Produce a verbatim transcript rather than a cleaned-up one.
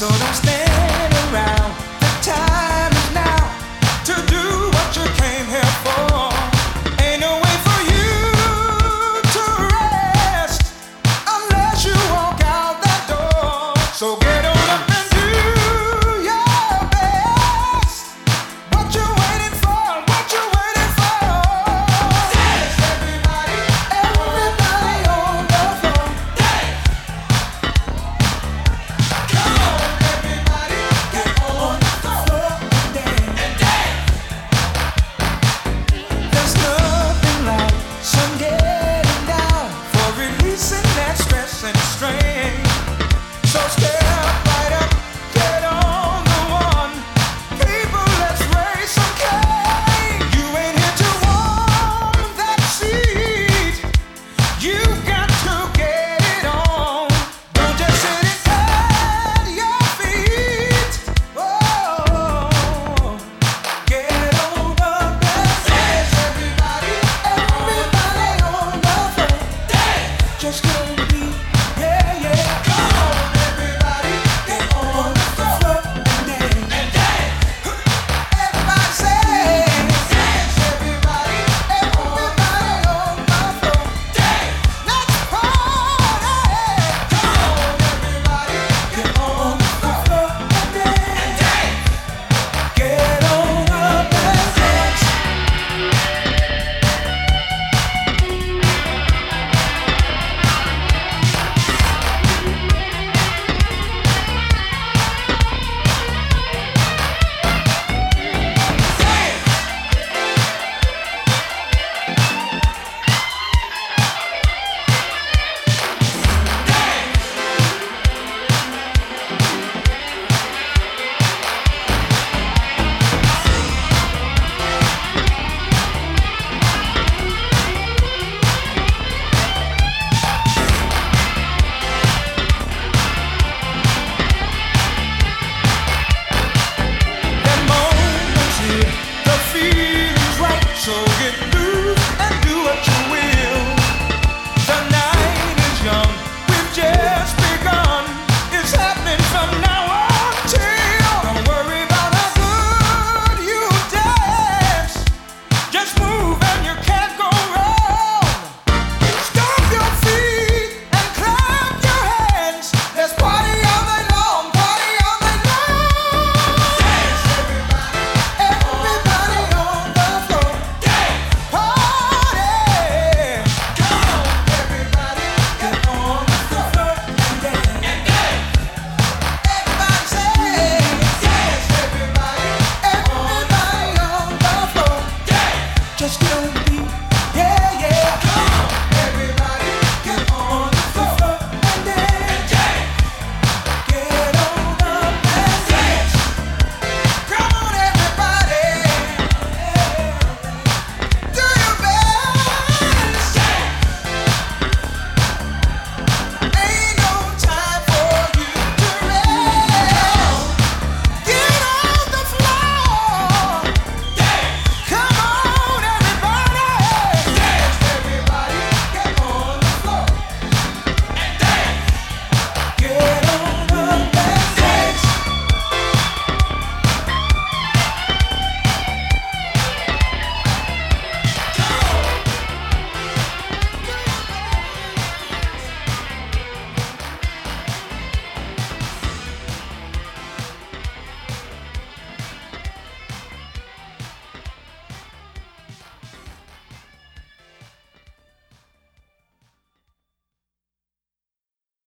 So don't stand around. The time is now to do what you came here for. Ain't no way for you to rest unless you walk out that door. So get on up and do your best. What you waiting for? What you waiting for? Dance, everybody, everybody on the floor. Dance. Come on, everybody, get on the floor and dance. And dance. There's nothing like sun getting down for releasing that stress and strain. So step right up, get on the one. People, let's raise some cane. You ain't here to warm that seat. You got to get it on. Don't just sit and pat your feet. Oh, get on up and dance, everybody, everybody on the floor. Dance. Just get